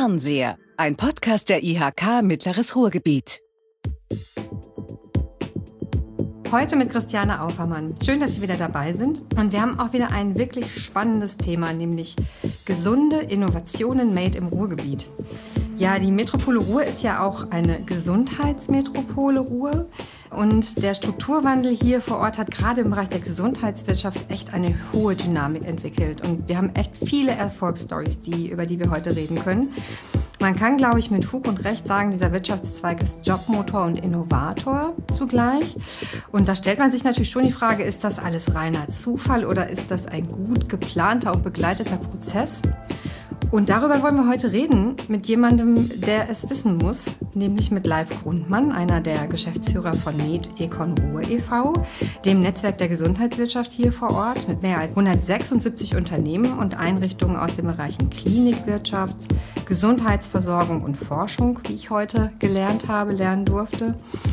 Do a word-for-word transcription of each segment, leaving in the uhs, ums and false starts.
Fernseher, ein Podcast der I H K Mittleres Ruhrgebiet. Heute mit Christiane Aufermann. Schön, dass Sie wieder dabei sind. Und wir haben auch wieder ein wirklich spannendes Thema, nämlich gesunde Innovationen made im Ruhrgebiet. Ja, die Metropole Ruhr ist ja auch eine Gesundheitsmetropole Ruhr. Und der Strukturwandel hier vor Ort hat gerade im Bereich der Gesundheitswirtschaft echt eine hohe Dynamik entwickelt. Und wir haben echt viele Erfolgsstories, die, über die wir heute reden können. Man kann, glaube ich, mit Fug und Recht sagen, dieser Wirtschaftszweig ist Jobmotor und Innovator zugleich. Und da stellt man sich natürlich schon die Frage, ist das alles reiner Zufall oder ist das ein gut geplanter und begleiteter Prozess? Und darüber wollen wir heute reden mit jemandem, der es wissen muss, nämlich mit Leif Grundmann, einer der Geschäftsführer von Med-Econ Ruhr e V, dem Netzwerk der Gesundheitswirtschaft hier vor Ort mit mehr als hundertsechsundsiebzig Unternehmen und Einrichtungen aus den Bereichen Klinikwirtschaft, Gesundheitsversorgung und Forschung, wie ich heute gelernt habe, lernen durfte.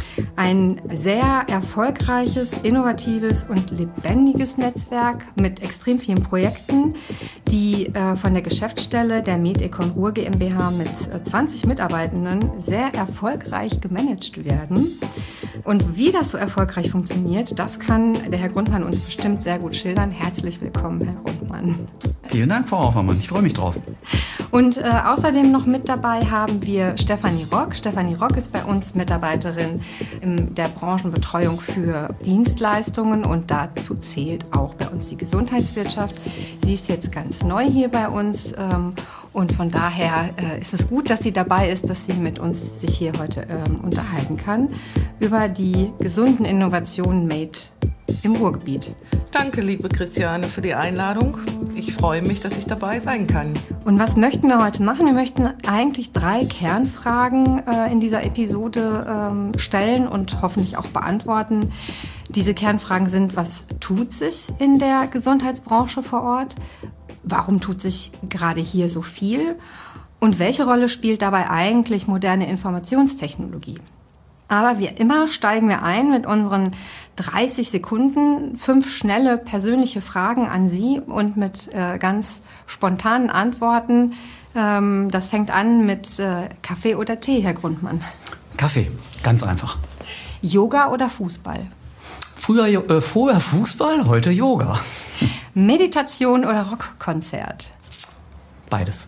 Ein sehr erfolgreiches, innovatives und lebendiges Netzwerk mit extrem vielen Projekten, die äh, von der Geschäftsstelle der Med-Econ Ruhr GmbH mit zwanzig Mitarbeitenden sehr erfolgreich gemanagt werden. Und wie das so erfolgreich funktioniert, das kann der Herr Grundmann uns bestimmt sehr gut schildern. Herzlich willkommen, Herr Grundmann. Vielen Dank, Frau Aufermann. Ich freue mich drauf. Und äh, außerdem noch mit dabei haben wir Stefanie Rock. Stefanie Rock ist bei uns Mitarbeiterin in der Branchenbetreuung für Dienstleistungen und dazu zählt auch bei uns die Gesundheitswirtschaft. Sie ist jetzt ganz neu hier bei uns ähm, und von daher äh, ist es gut, dass sie dabei ist, dass sie mit uns sich hier heute ähm, unterhalten kann über die gesunden Innovationen made im Ruhrgebiet. Danke, liebe Christiane, für die Einladung. Ich freue mich, dass ich dabei sein kann. Und was möchten wir heute machen? Wir möchten eigentlich drei Kernfragen äh, in dieser Episode ähm, stellen und hoffentlich auch beantworten. Diese Kernfragen sind: Was tut sich in der Gesundheitsbranche vor Ort? Warum tut sich gerade hier so viel? Und welche Rolle spielt dabei eigentlich moderne Informationstechnologie? Aber wie immer steigen wir ein mit unseren dreißig Sekunden, fünf schnelle persönliche Fragen an Sie und mit äh, ganz spontanen Antworten. Ähm, das fängt an mit äh, Kaffee oder Tee, Herr Grundmann? Kaffee, ganz einfach. Yoga oder Fußball? Früher, äh, vorher Fußball, heute Yoga. Meditation oder Rockkonzert? Beides.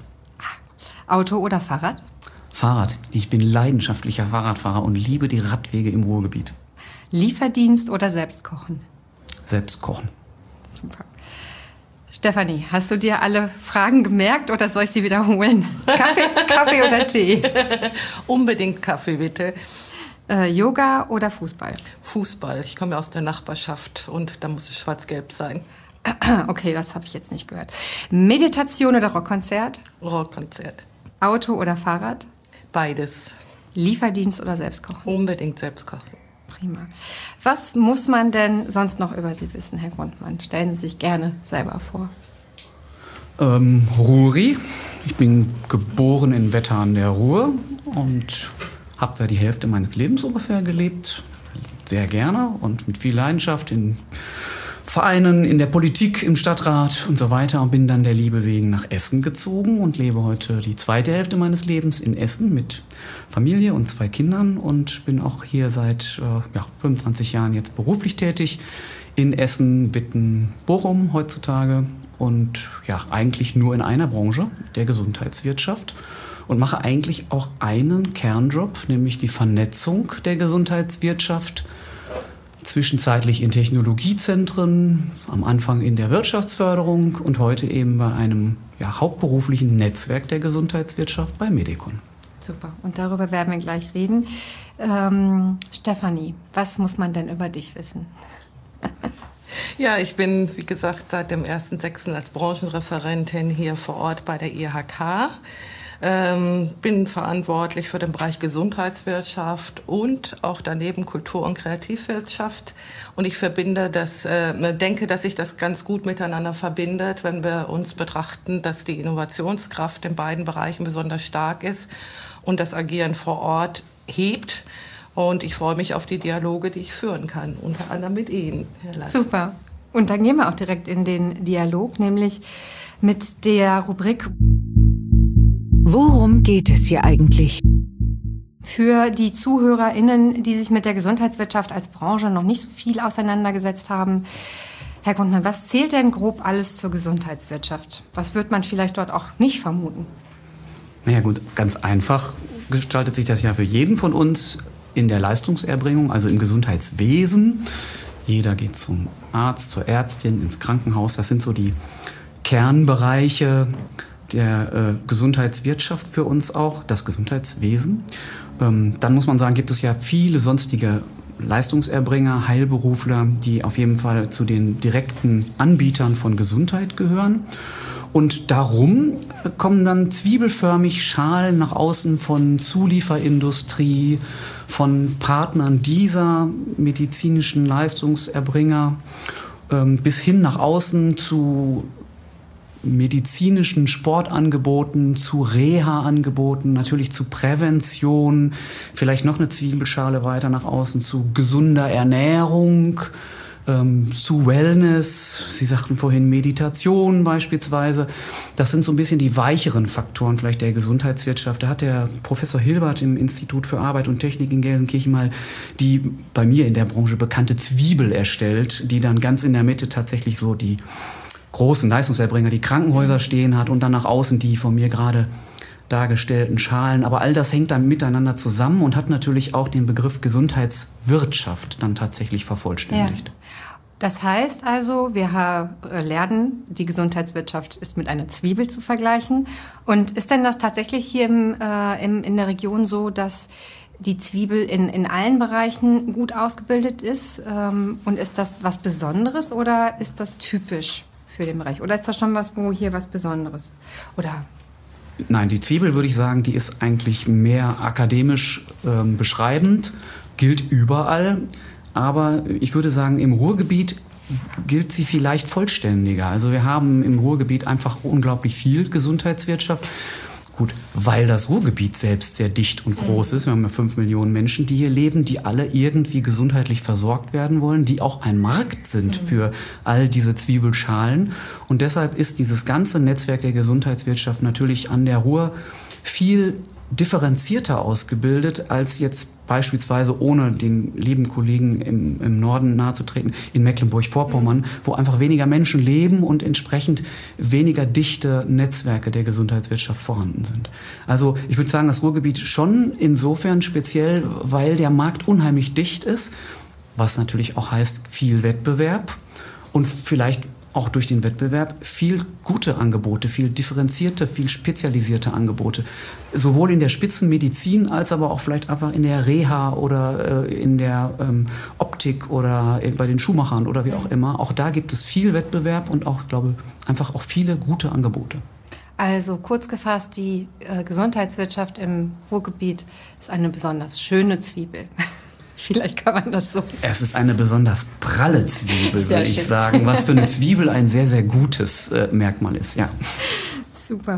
Auto oder Fahrrad? Fahrrad. Ich bin leidenschaftlicher Fahrradfahrer und liebe die Radwege im Ruhrgebiet. Lieferdienst oder selbst kochen? Selbst kochen. Super. Stefanie, hast du dir alle Fragen gemerkt oder soll ich sie wiederholen? Kaffee, Kaffee oder Tee? Unbedingt Kaffee, bitte. Äh, Yoga oder Fußball? Fußball. Ich komme aus der Nachbarschaft und da muss es schwarz-gelb sein. Okay, das habe ich jetzt nicht gehört. Meditation oder Rockkonzert? Rockkonzert. Auto oder Fahrrad? Beides. Lieferdienst oder Selbstkochen? Unbedingt Selbstkochen. Prima. Was muss man denn sonst noch über Sie wissen, Herr Grundmann? Stellen Sie sich gerne selber vor. Ähm, Ruri. Ich bin geboren in Wetter an der Ruhr und habe da die Hälfte meines Lebens ungefähr gelebt. Sehr gerne und mit viel Leidenschaft in Vereinen, in der Politik, im Stadtrat und so weiter und bin dann der Liebe wegen nach Essen gezogen und lebe heute die zweite Hälfte meines Lebens in Essen mit Familie und zwei Kindern und bin auch hier seit äh, ja, fünfundzwanzig Jahren jetzt beruflich tätig in Essen, Witten, Bochum heutzutage und ja, eigentlich nur in einer Branche, der Gesundheitswirtschaft und mache eigentlich auch einen Kernjob, nämlich die Vernetzung der Gesundheitswirtschaft zwischenzeitlich in Technologiezentren, am Anfang in der Wirtschaftsförderung und heute eben bei einem ja, hauptberuflichen Netzwerk der Gesundheitswirtschaft bei Med-Econ. Super, und darüber werden wir gleich reden. Ähm, Stefanie, was muss man denn über dich wissen? Ja, ich bin, wie gesagt, seit dem ersten sechsten als Branchenreferentin hier vor Ort bei der I H K. Ähm, bin verantwortlich für den Bereich Gesundheitswirtschaft und auch daneben Kultur- und Kreativwirtschaft. Und ich verbinde das, äh, denke, dass sich das ganz gut miteinander verbindet, wenn wir uns betrachten, dass die Innovationskraft in beiden Bereichen besonders stark ist und das Agieren vor Ort hebt. Und ich freue mich auf die Dialoge, die ich führen kann, unter anderem mit Ihnen, Herr Leif. Super. Und dann gehen wir auch direkt in den Dialog, nämlich mit der Rubrik Worum geht es hier eigentlich? Für die ZuhörerInnen, die sich mit der Gesundheitswirtschaft als Branche noch nicht so viel auseinandergesetzt haben, Herr Grundmann, was zählt denn grob alles zur Gesundheitswirtschaft? Was wird man vielleicht dort auch nicht vermuten? Naja gut, ganz einfach gestaltet sich das ja für jeden von uns in der Leistungserbringung, also im Gesundheitswesen. Jeder geht zum Arzt, zur Ärztin, ins Krankenhaus. Das sind so die Kernbereiche der äh, Gesundheitswirtschaft für uns auch, das Gesundheitswesen. Ähm, dann muss man sagen, gibt es ja viele sonstige Leistungserbringer, Heilberufler, die auf jeden Fall zu den direkten Anbietern von Gesundheit gehören. Und darum kommen dann zwiebelförmig Schalen nach außen von Zulieferindustrie, von Partnern dieser medizinischen Leistungserbringer ähm, bis hin nach außen zu medizinischen Sportangeboten, zu Reha-Angeboten, natürlich zu Prävention, vielleicht noch eine Zwiebelschale weiter nach außen zu gesunder Ernährung, ähm, zu Wellness. Sie sagten vorhin Meditation beispielsweise. Das sind so ein bisschen die weicheren Faktoren vielleicht der Gesundheitswirtschaft. Da hat der Professor Hilbert im Institut für Arbeit und Technik in Gelsenkirchen mal die bei mir in der Branche bekannte Zwiebel erstellt, die dann ganz in der Mitte tatsächlich so die großen Leistungserbringer, die Krankenhäuser stehen hat und dann nach außen die von mir gerade dargestellten Schalen. Aber all das hängt dann miteinander zusammen und hat natürlich auch den Begriff Gesundheitswirtschaft dann tatsächlich vervollständigt. Ja. Das heißt also, wir lernen, die Gesundheitswirtschaft ist mit einer Zwiebel zu vergleichen. Und ist denn das tatsächlich hier im, äh, im, in der Region so, dass die Zwiebel in, in allen Bereichen gut ausgebildet ist? Ähm, und ist das was Besonderes oder ist das typisch für den Bereich? Oder ist das schon was, wo hier was Besonderes? Oder? Nein, die Zwiebel, würde ich sagen, die ist eigentlich mehr akademisch ähm, beschreibend, gilt überall. Aber ich würde sagen, im Ruhrgebiet gilt sie vielleicht vollständiger. Also wir haben im Ruhrgebiet einfach unglaublich viel Gesundheitswirtschaft. Gut, weil das Ruhrgebiet selbst sehr dicht und groß ist. Wir haben ja fünf Millionen Menschen, die hier leben, die alle irgendwie gesundheitlich versorgt werden wollen, die auch ein Markt sind für all diese Zwiebelschalen. Und deshalb ist dieses ganze Netzwerk der Gesundheitswirtschaft natürlich an der Ruhr viel differenzierter ausgebildet als jetzt beispielsweise, ohne den lieben Kollegen im, im Norden nahezutreten, in Mecklenburg-Vorpommern, wo einfach weniger Menschen leben und entsprechend weniger dichte Netzwerke der Gesundheitswirtschaft vorhanden sind. Also ich würde sagen, das Ruhrgebiet schon insofern speziell, weil der Markt unheimlich dicht ist, was natürlich auch heißt viel Wettbewerb und vielleicht auch durch den Wettbewerb viel gute Angebote, viel differenzierte, viel spezialisierte Angebote. Sowohl in der Spitzenmedizin als aber auch vielleicht einfach in der Reha oder äh, in der ähm, Optik oder bei den Schuhmachern oder wie auch immer. Auch da gibt es viel Wettbewerb und auch, glaube ich, einfach auch viele gute Angebote. Also kurz gefasst, die äh, Gesundheitswirtschaft im Ruhrgebiet ist eine besonders schöne Zwiebel. Vielleicht kann man das so. Es ist eine besonders pralle Zwiebel, würde ich sagen, was für eine Zwiebel ein sehr, sehr gutes äh, Merkmal ist. Ja. Super.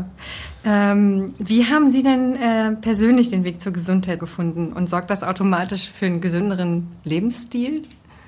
Ähm, wie haben Sie denn äh, persönlich den Weg zur Gesundheit gefunden und sorgt das automatisch für einen gesünderen Lebensstil?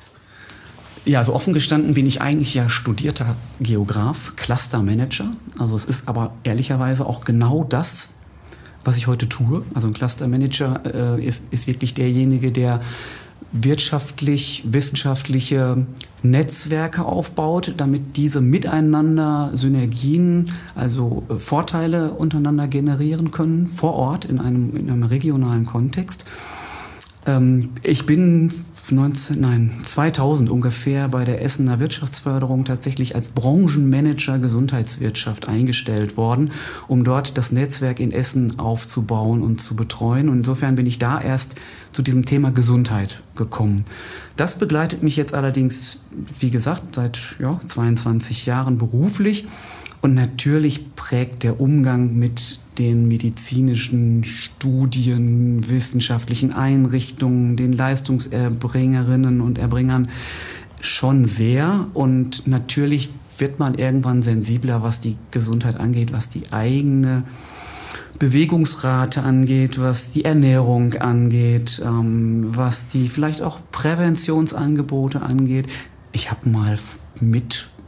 Ja, also offen gestanden bin ich eigentlich ja studierter Geograf, Clustermanager. Also es ist aber ehrlicherweise auch genau das, was ich heute tue. Also ein Clustermanager äh, ist, ist wirklich derjenige, der wirtschaftlich, wissenschaftliche Netzwerke aufbaut, damit diese miteinander Synergien, also äh, Vorteile untereinander generieren können, vor Ort in einem, in einem regionalen Kontext. Ähm, ich bin neunzehn, nein, zweitausend ungefähr bei der Essener Wirtschaftsförderung tatsächlich als Branchenmanager Gesundheitswirtschaft eingestellt worden, um dort das Netzwerk in Essen aufzubauen und zu betreuen. Und insofern bin ich da erst zu diesem Thema Gesundheit gekommen. Das begleitet mich jetzt allerdings, wie gesagt, seit ja, zweiundzwanzig Jahren beruflich. Und natürlich prägt der Umgang mit den medizinischen Studien, wissenschaftlichen Einrichtungen, den Leistungserbringerinnen und Erbringern schon sehr. Und natürlich wird man irgendwann sensibler, was die Gesundheit angeht, was die eigene Bewegungsrate angeht, was die Ernährung angeht, ähm, was die vielleicht auch Präventionsangebote angeht. Ich habe mal mit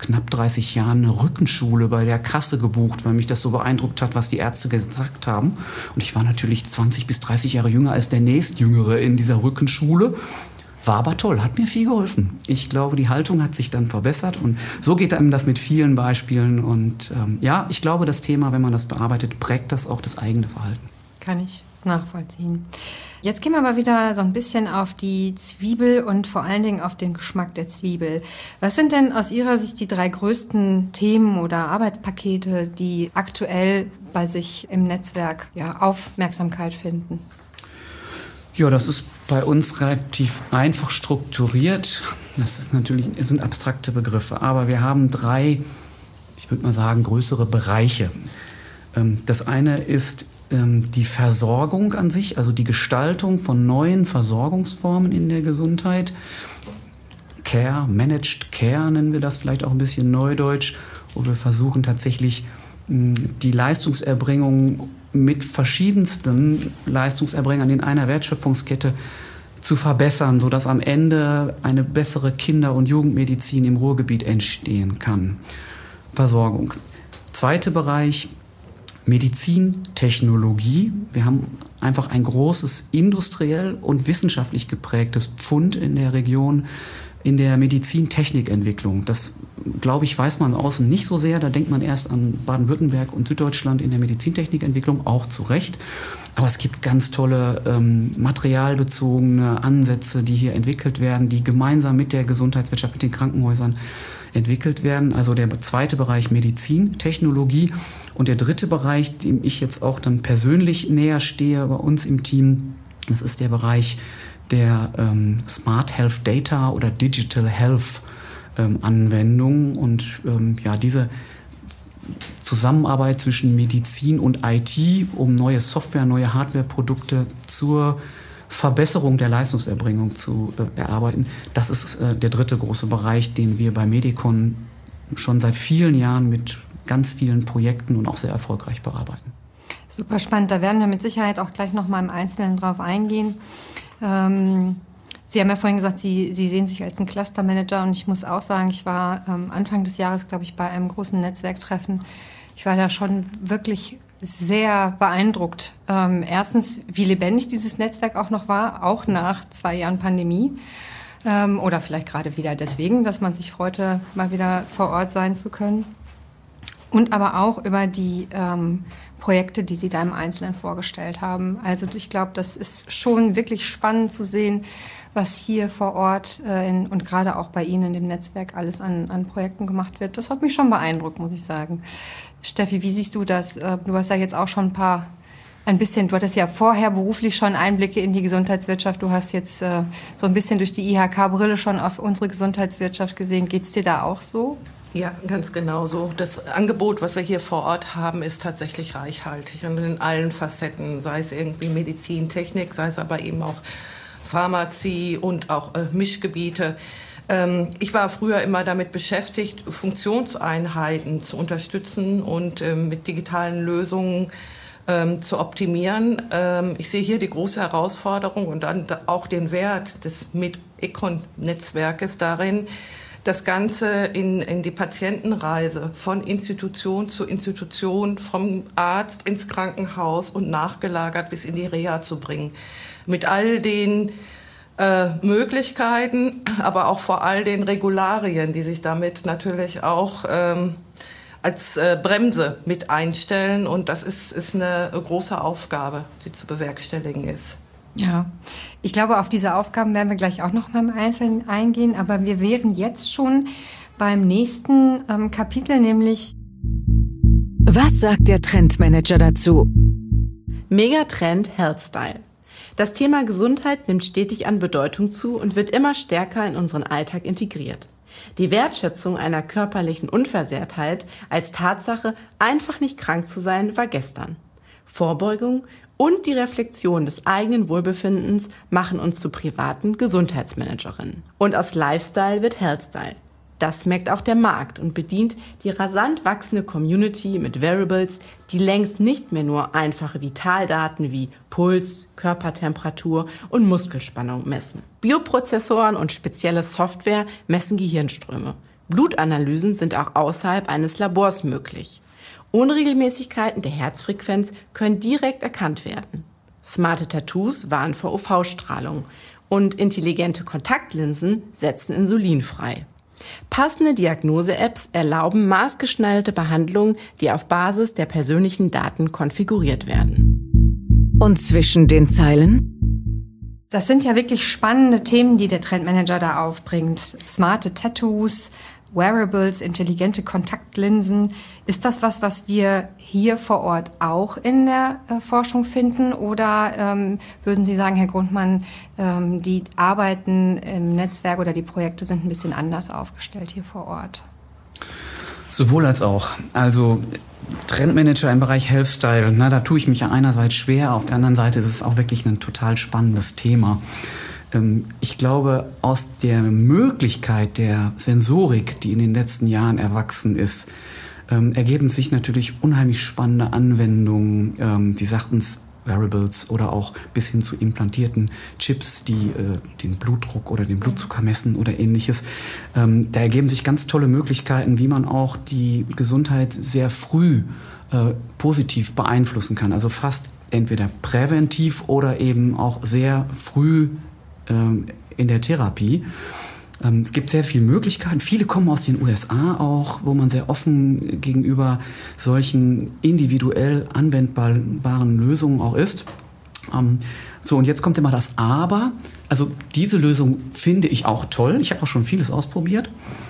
knapp dreißig Jahren eine Rückenschule bei der Kasse gebucht, weil mich das so beeindruckt hat, was die Ärzte gesagt haben. Und ich war natürlich zwanzig bis dreißig Jahre jünger als der nächstjüngere in dieser Rückenschule. War aber toll, hat mir viel geholfen. Ich glaube, die Haltung hat sich dann verbessert und so geht einem das mit vielen Beispielen. Und ähm, ja, ich glaube, das Thema, wenn man das bearbeitet, prägt das auch das eigene Verhalten. Kann ich nachvollziehen. Jetzt gehen wir mal wieder so ein bisschen auf die Zwiebel und vor allen Dingen auf den Geschmack der Zwiebel. Was sind denn aus Ihrer Sicht die drei größten Themen oder Arbeitspakete, die aktuell bei sich im Netzwerk ja, Aufmerksamkeit finden? Ja, das ist bei uns relativ einfach strukturiert. Das ist natürlich, das sind abstrakte Begriffe, aber wir haben drei, ich würde mal sagen, größere Bereiche. Das eine ist die Versorgung an sich, also die Gestaltung von neuen Versorgungsformen in der Gesundheit. Care, Managed Care nennen wir das vielleicht auch ein bisschen neudeutsch, wo wir versuchen tatsächlich die Leistungserbringung mit verschiedensten Leistungserbringern in einer Wertschöpfungskette zu verbessern, sodass am Ende eine bessere Kinder- und Jugendmedizin im Ruhrgebiet entstehen kann. Versorgung. Zweiter Bereich, Medizintechnologie. Wir haben einfach ein großes industriell und wissenschaftlich geprägtes Pfund in der Region in der Medizintechnikentwicklung. Das, glaube ich, weiß man außen nicht so sehr. Da denkt man erst an Baden-Württemberg und Süddeutschland in der Medizintechnikentwicklung, auch zu Recht. Aber es gibt ganz tolle ähm, materialbezogene Ansätze, die hier entwickelt werden, die gemeinsam mit der Gesundheitswirtschaft, mit den Krankenhäusern entwickelt werden. Also der zweite Bereich Medizintechnologie. Und der dritte Bereich, dem ich jetzt auch dann persönlich näher stehe bei uns im Team, das ist der Bereich der ähm, Smart Health Data oder Digital Health ähm, Anwendungen. Und ähm, ja, diese Zusammenarbeit zwischen Medizin und I T, um neue Software, neue Hardwareprodukte zur Verbesserung der Leistungserbringung zu äh, erarbeiten, das ist äh, der dritte große Bereich, den wir bei Medicon schon seit vielen Jahren mit ganz vielen Projekten und auch sehr erfolgreich bearbeiten. Super spannend, da werden wir mit Sicherheit auch gleich noch mal im Einzelnen drauf eingehen. Ähm, Sie haben ja vorhin gesagt, Sie, Sie sehen sich als ein Clustermanager und ich muss auch sagen, ich war ähm, Anfang des Jahres, glaube ich, bei einem großen Netzwerktreffen. Ich war da schon wirklich sehr beeindruckt. Ähm, erstens, wie lebendig dieses Netzwerk auch noch war, auch nach zwei Jahren Pandemie. Ähm, oder vielleicht gerade wieder deswegen, dass man sich freute, mal wieder vor Ort sein zu können. Und aber auch über die ähm, Projekte, die Sie da im Einzelnen vorgestellt haben. Also ich glaube, das ist schon wirklich spannend zu sehen, was hier vor Ort äh, in, und gerade auch bei Ihnen in dem Netzwerk alles an, an Projekten gemacht wird. Das hat mich schon beeindruckt, muss ich sagen. Steffi, wie siehst du das? Äh, du hast ja jetzt auch schon ein paar, ein bisschen, du hattest ja vorher beruflich schon Einblicke in die Gesundheitswirtschaft. Du hast jetzt äh, so ein bisschen durch die I H K-Brille schon auf unsere Gesundheitswirtschaft gesehen. Geht es dir da auch so? Ja, ganz genau so. Das Angebot, was wir hier vor Ort haben, ist tatsächlich reichhaltig und in allen Facetten, sei es irgendwie Medizin, Technik, sei es aber eben auch Pharmazie und auch äh, Mischgebiete. Ähm, ich war früher immer damit beschäftigt, Funktionseinheiten zu unterstützen und äh, mit digitalen Lösungen ähm, zu optimieren. Ähm, ich sehe hier die große Herausforderung und dann auch den Wert des Med-Econ-Netzwerkes darin, das Ganze in, in die Patientenreise von Institution zu Institution, vom Arzt ins Krankenhaus und nachgelagert bis in die Reha zu bringen. Mit all den äh, Möglichkeiten, aber auch vor all den Regularien, die sich damit natürlich auch ähm, als äh, Bremse mit einstellen. Und das ist, ist eine große Aufgabe, die zu bewerkstelligen ist. Ja, ich glaube, auf diese Aufgaben werden wir gleich auch noch mal im Einzelnen eingehen, aber wir wären jetzt schon beim nächsten ähm, Kapitel, nämlich Was sagt der Trendmanager dazu? Megatrend Healthstyle. Das Thema Gesundheit nimmt stetig an Bedeutung zu und wird immer stärker in unseren Alltag integriert. Die Wertschätzung einer körperlichen Unversehrtheit als Tatsache, einfach nicht krank zu sein, war gestern. Vorbeugung und die Reflexion des eigenen Wohlbefindens machen uns zu privaten Gesundheitsmanagerinnen. Und aus Lifestyle wird Healthstyle. Das merkt auch der Markt und bedient die rasant wachsende Community mit Wearables, die längst nicht mehr nur einfache Vitaldaten wie Puls, Körpertemperatur und Muskelspannung messen. Bioprozessoren und spezielle Software messen Gehirnströme. Blutanalysen sind auch außerhalb eines Labors möglich. Unregelmäßigkeiten der Herzfrequenz können direkt erkannt werden. Smarte Tattoos warnen vor U V-Strahlung und intelligente Kontaktlinsen setzen Insulin frei. Passende Diagnose-Apps erlauben maßgeschneiderte Behandlungen, die auf Basis der persönlichen Daten konfiguriert werden. Und zwischen den Zeilen? Das sind ja wirklich spannende Themen, die der Trendmanager da aufbringt. Smarte Tattoos, Wearables, intelligente Kontaktlinsen. Ist das was, was wir hier vor Ort auch in der äh, Forschung finden? Oder ähm, würden Sie sagen, Herr Grundmann, ähm, die Arbeiten im Netzwerk oder die Projekte sind ein bisschen anders aufgestellt hier vor Ort? Sowohl als auch. Also Trendmanager im Bereich Health-Style, na, da tue ich mich ja einerseits schwer, auf der anderen Seite ist es auch wirklich ein total spannendes Thema. Ähm, ich glaube, aus der Möglichkeit der Sensorik, die in den letzten Jahren erwachsen ist, ähm, ergeben sich natürlich unheimlich spannende Anwendungen. Ähm, Sie sagten es, Wearables oder auch bis hin zu implantierten Chips, die äh, den Blutdruck oder den Blutzucker messen oder ähnliches. Ähm, da ergeben sich ganz tolle Möglichkeiten, wie man auch die Gesundheit sehr früh äh, positiv beeinflussen kann. Also fast entweder präventiv oder eben auch sehr früh äh, in der Therapie. Ähm, es gibt sehr viele Möglichkeiten. Viele kommen aus den U S A auch, wo man sehr offen gegenüber solchen individuell anwendbaren Lösungen auch ist. Ähm, so, und jetzt kommt immer das Aber. Also diese Lösung finde ich auch toll. Ich habe auch schon vieles ausprobiert.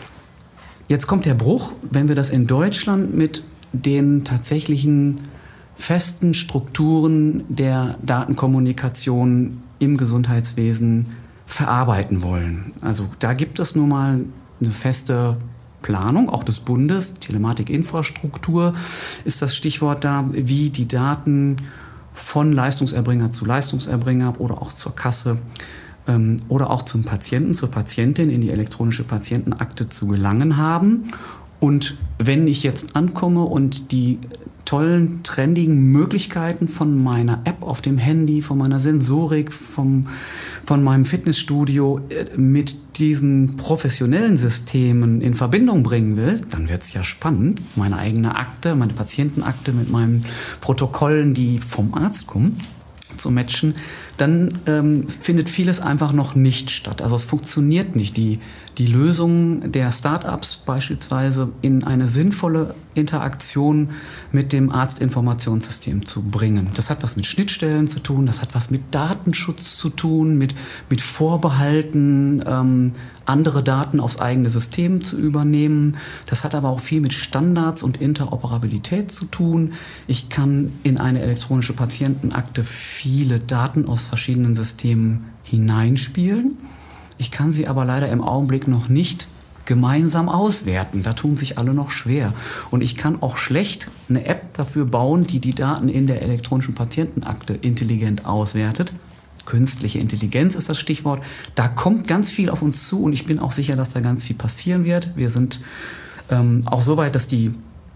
Jetzt kommt der Bruch, wenn wir das in Deutschland mit den tatsächlichen festen Strukturen der Datenkommunikation im Gesundheitswesen verarbeiten wollen. Also da gibt es nun mal eine feste Planung, auch des Bundes, Telematikinfrastruktur ist das Stichwort da, wie die Daten von Leistungserbringer zu Leistungserbringer oder auch zur Kasse ähm, oder auch zum Patienten, zur Patientin in die elektronische Patientenakte zu gelangen haben. Und wenn ich jetzt ankomme und die tollen, trendigen Möglichkeiten von meiner App auf dem Handy, von meiner Sensorik, vom, von meinem Fitnessstudio mit diesen professionellen Systemen in Verbindung bringen will, dann wird es ja spannend, meine eigene Akte, meine Patientenakte mit meinen Protokollen, die vom Arzt kommen, zu matchen, dann ähm, findet vieles einfach noch nicht statt. Also es funktioniert nicht. Die, die Lösung der Start-ups beispielsweise in eine sinnvolle Interaktion mit dem Arztinformationssystem zu bringen. Das hat was mit Schnittstellen zu tun, das hat was mit Datenschutz zu tun, mit, mit Vorbehalten, ähm, andere Daten aufs eigene System zu übernehmen. Das hat aber auch viel mit Standards und Interoperabilität zu tun. Ich kann in eine elektronische Patientenakte viele Daten aus verschiedenen Systemen hineinspielen. Ich kann sie aber leider im Augenblick noch nicht gemeinsam auswerten. Da tun sich alle noch schwer. Und ich kann auch schlecht eine App dafür bauen, die die Daten in der elektronischen Patientenakte intelligent auswertet. Künstliche Intelligenz ist das Stichwort. Da kommt ganz viel auf uns zu und ich bin auch sicher, dass da ganz viel passieren wird. Wir sind ähm, auch so weit, dass die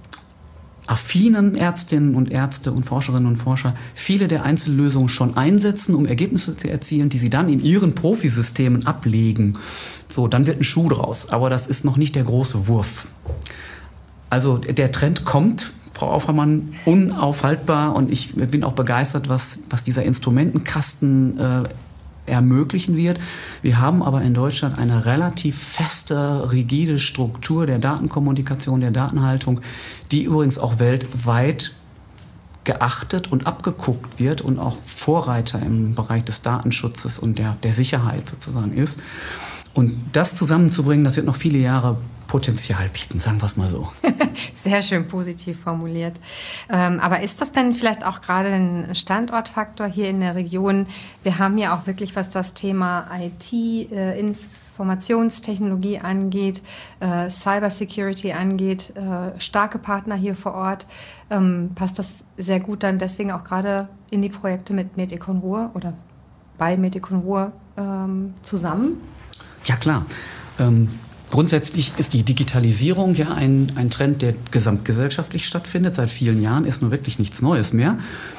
affinen Ärztinnen und Ärzte und Forscherinnen und Forscher viele der Einzellösungen schon einsetzen, um Ergebnisse zu erzielen, die sie dann in ihren Profisystemen ablegen. So, dann wird ein Schuh draus. Aber das ist noch nicht der große Wurf. Also der Trend kommt, Frau Aufermann, unaufhaltbar. Und ich bin auch begeistert, was, was dieser Instrumentenkasten äh, ermöglichen wird. Wir haben aber in Deutschland eine relativ feste, rigide Struktur der Datenkommunikation, der Datenhaltung, die übrigens auch weltweit geachtet und abgeguckt wird und auch Vorreiter im Bereich des Datenschutzes und der, der Sicherheit sozusagen ist. Und das zusammenzubringen, das wird noch viele Jahre Potenzial bieten, sagen wir es mal so. Sehr schön positiv formuliert. Ähm, aber ist das denn vielleicht auch gerade ein Standortfaktor hier in der Region? Wir haben ja auch wirklich, was das Thema I T, äh, Informationstechnologie angeht, äh, Cybersecurity angeht, äh, starke Partner hier vor Ort. Ähm, passt das sehr gut dann deswegen auch gerade in die Projekte mit Medikon Ruhr oder bei Medikon Ruhr ähm, zusammen? Ja, klar. Ähm Grundsätzlich ist die Digitalisierung ja ein, ein Trend, der gesamtgesellschaftlich stattfindet. Seit vielen Jahren ist nun wirklich nichts Neues mehr.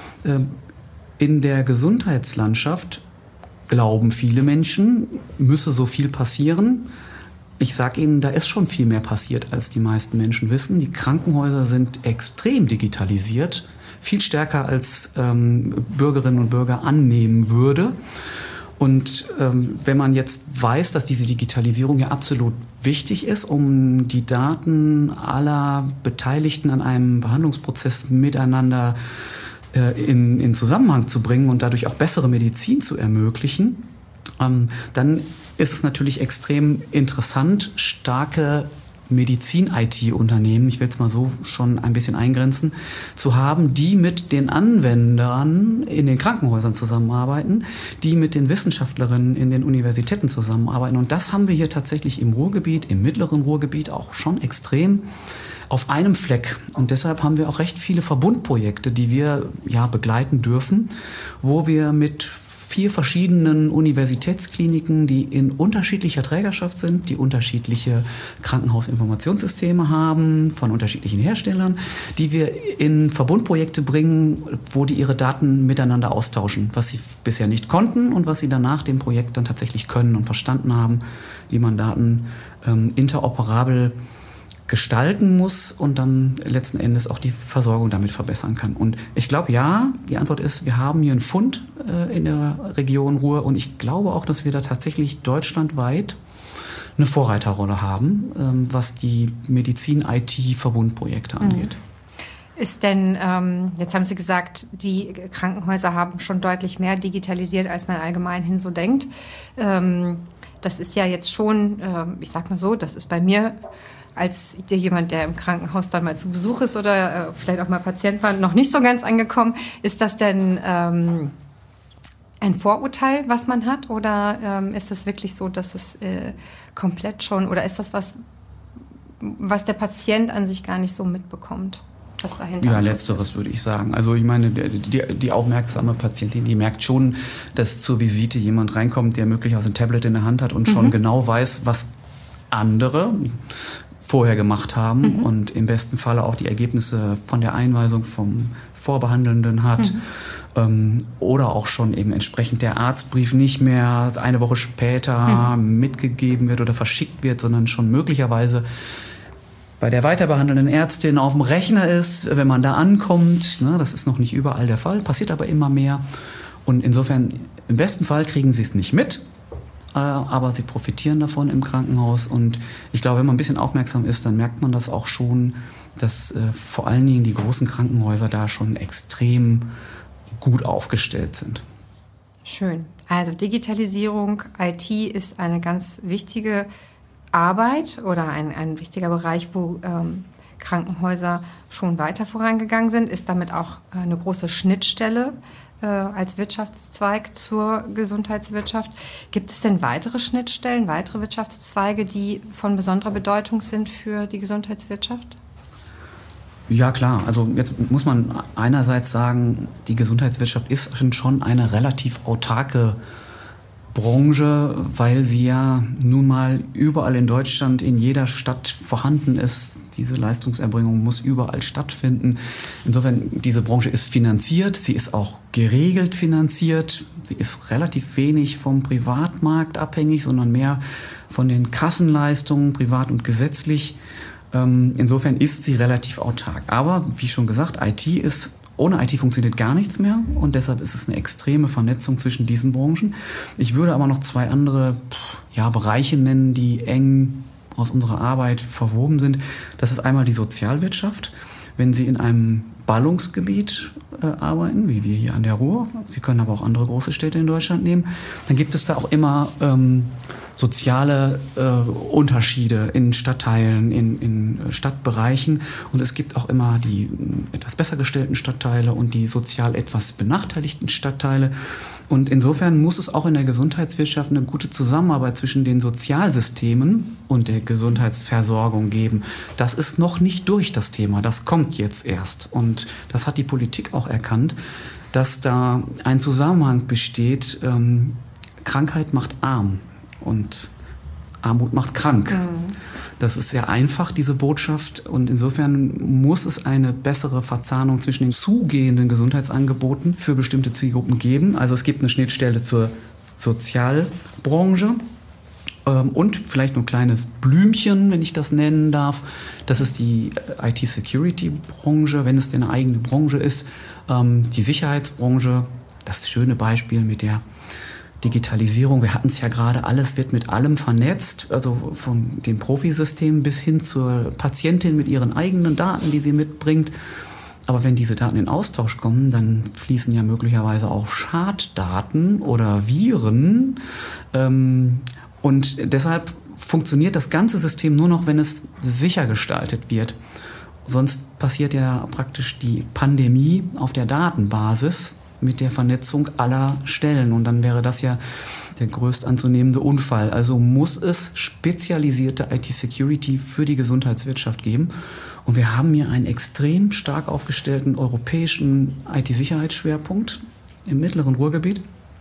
In der Gesundheitslandschaft glauben viele Menschen, müsse so viel passieren. ich sage Ihnen, da ist schon viel mehr passiert, als die meisten Menschen wissen. Die Krankenhäuser sind extrem digitalisiert, viel stärker als ähm, Bürgerinnen und Bürger annehmen würde. Und ähm, wenn man jetzt weiß, dass diese Digitalisierung ja absolut wichtig ist, um die Daten aller Beteiligten an einem Behandlungsprozess miteinander äh, in, in Zusammenhang zu bringen und dadurch auch bessere Medizin zu ermöglichen, ähm, dann ist es natürlich extrem interessant, starke Medizin-I T-Unternehmen, ich will es mal so schon ein bisschen eingrenzen, zu haben, die mit den Anwendern in den Krankenhäusern zusammenarbeiten, die mit den Wissenschaftlerinnen in den Universitäten zusammenarbeiten. Und das haben wir hier tatsächlich im Ruhrgebiet, im mittleren Ruhrgebiet auch schon extrem auf einem Fleck. Und deshalb haben wir auch recht viele Verbundprojekte, die wir ja begleiten dürfen, wo wir mit vier verschiedenen Universitätskliniken, die in unterschiedlicher Trägerschaft sind, die unterschiedliche Krankenhausinformationssysteme haben, von unterschiedlichen Herstellern, die wir in Verbundprojekte bringen, wo die ihre Daten miteinander austauschen, was sie bisher nicht konnten und was sie danach dem Projekt dann tatsächlich können und verstanden haben, wie man Daten ähm, interoperabel gestalten muss und dann letzten Endes auch die Versorgung damit verbessern kann. Und ich glaube, ja, die Antwort ist, wir haben hier einen Fund äh, in der Region Ruhr und ich glaube auch, dass wir da tatsächlich deutschlandweit eine Vorreiterrolle haben, ähm, was die Medizin-I T-Verbundprojekte angeht. Ist denn, ähm, jetzt haben Sie gesagt, die Krankenhäuser haben schon deutlich mehr digitalisiert, als man allgemein hin so denkt. Ähm, das ist ja jetzt schon, äh, ich sag mal so, das ist bei mir als jemand, der im Krankenhaus dann mal zu Besuch ist oder äh, vielleicht auch mal Patient war, noch nicht so ganz angekommen. Ist das denn ähm, ein Vorurteil, was man hat? Oder ähm, ist das wirklich so, dass es äh, komplett schon, oder ist das was, was der Patient an sich gar nicht so mitbekommt? Was dahinter ja, letzteres würde ich sagen. Also ich meine, die, die, die aufmerksame Patientin, die merkt schon, dass zur Visite jemand reinkommt, der möglicherweise ein Tablet in der Hand hat und mhm. schon genau weiß, was andere vorher gemacht haben mhm. und im besten Falle auch die Ergebnisse von der Einweisung vom Vorbehandelnden hat mhm. ähm, oder auch schon eben entsprechend der Arztbrief nicht mehr eine Woche später mhm. mitgegeben wird oder verschickt wird, sondern schon möglicherweise bei der weiterbehandelnden Ärztin auf dem Rechner ist, wenn man da ankommt. Ne, das ist noch nicht überall der Fall, passiert aber immer mehr. Und insofern, im besten Fall kriegen sie es nicht mit, aber sie profitieren davon im Krankenhaus. Und ich glaube, wenn man ein bisschen aufmerksam ist, dann merkt man das auch schon, dass äh, vor allen Dingen die großen Krankenhäuser da schon extrem gut aufgestellt sind. Schön. Also Digitalisierung, I T ist eine ganz wichtige Arbeit oder ein, ein wichtiger Bereich, wo ähm, Krankenhäuser schon weiter vorangegangen sind, ist damit auch eine große Schnittstelle äh, als Wirtschaftszweig zur Gesundheitswirtschaft. Gibt es denn weitere Schnittstellen, weitere Wirtschaftszweige, die von besonderer Bedeutung sind für die Gesundheitswirtschaft? Ja klar, also jetzt muss man einerseits sagen, die Gesundheitswirtschaft ist schon eine relativ autarke Branche, weil sie ja nun mal überall in Deutschland in jeder Stadt vorhanden ist. Diese Leistungserbringung muss überall stattfinden. Insofern, diese Branche ist finanziert, sie ist auch geregelt finanziert. Sie ist relativ wenig vom Privatmarkt abhängig, sondern mehr von den Kassenleistungen, privat und gesetzlich. Insofern ist sie relativ autark. Aber wie schon gesagt, I T ist Ohne I T funktioniert gar nichts mehr und deshalb ist es eine extreme Vernetzung zwischen diesen Branchen. Ich würde aber noch zwei andere ja, Bereiche nennen, die eng aus unserer Arbeit verwoben sind. Das ist einmal die Sozialwirtschaft. Wenn Sie in einem Ballungsgebiet äh, arbeiten, wie wir hier an der Ruhr, Sie können aber auch andere große Städte in Deutschland nehmen, dann gibt es da auch immer ähm, soziale äh, Unterschiede in Stadtteilen, in, in Stadtbereichen. Und es gibt auch immer die etwas besser gestellten Stadtteile und die sozial etwas benachteiligten Stadtteile. Und insofern muss es auch in der Gesundheitswirtschaft eine gute Zusammenarbeit zwischen den Sozialsystemen und der Gesundheitsversorgung geben. Das ist noch nicht durch, das Thema. Das kommt jetzt erst. Und das hat die Politik auch erkannt, dass da ein Zusammenhang besteht. Ähm, Krankheit macht arm. Und Armut macht krank. Mhm. Das ist sehr einfach, diese Botschaft. Und insofern muss es eine bessere Verzahnung zwischen den zugehenden Gesundheitsangeboten für bestimmte Zielgruppen geben. Also es gibt eine Schnittstelle zur Sozialbranche Ähm, und vielleicht noch ein kleines Blümchen, wenn ich das nennen darf. Das ist die I T-Security-Branche, wenn es denn eine eigene Branche ist. Ähm, die Sicherheitsbranche, das schöne Beispiel mit der Digitalisierung. Wir hatten es ja gerade, alles wird mit allem vernetzt, also von dem Profisystem bis hin zur Patientin mit ihren eigenen Daten, die sie mitbringt. Aber wenn diese Daten in Austausch kommen, dann fließen ja möglicherweise auch Schaddaten oder Viren. Ähm, und deshalb funktioniert das ganze System nur noch, wenn es sicher gestaltet wird. Sonst passiert ja praktisch die Pandemie auf der Datenbasis mit der Vernetzung aller Stellen. Und dann wäre das ja der größt anzunehmende Unfall. Also muss es spezialisierte I T-Security für die Gesundheitswirtschaft geben. Und wir haben hier einen extrem stark aufgestellten europäischen I T-Sicherheitsschwerpunkt im mittleren Ruhrgebiet.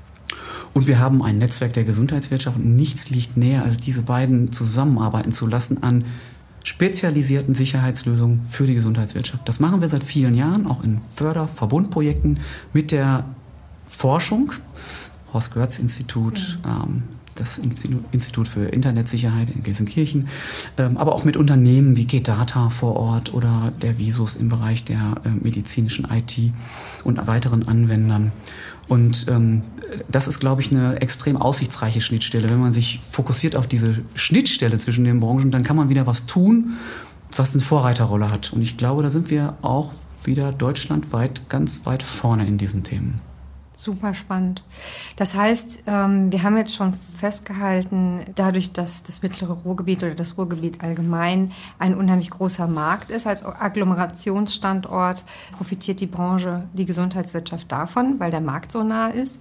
Und wir haben ein Netzwerk der Gesundheitswirtschaft. Und nichts liegt näher, als diese beiden zusammenarbeiten zu lassen an spezialisierten Sicherheitslösungen für die Gesundheitswirtschaft. Das machen wir seit vielen Jahren, auch in Förderverbundprojekten mit der Forschung. Horst-Görz-Institut, ähm, das Institut für Internetsicherheit in Gelsenkirchen, ähm, aber auch mit Unternehmen wie G-Data vor Ort oder der Visus im Bereich der äh, medizinischen I T und weiteren Anwendern. Und ähm, das ist, glaube ich, eine extrem aussichtsreiche Schnittstelle. Wenn man sich fokussiert auf diese Schnittstelle zwischen den Branchen, dann kann man wieder was tun, was eine Vorreiterrolle hat. Und ich glaube, da sind wir auch wieder deutschlandweit ganz weit vorne in diesen Themen. Super spannend. Das heißt, ähm, wir haben jetzt schon festgehalten, dadurch, dass das mittlere Ruhrgebiet oder das Ruhrgebiet allgemein ein unheimlich großer Markt ist, als Agglomerationsstandort profitiert die Branche, die Gesundheitswirtschaft davon, weil der Markt so nah ist.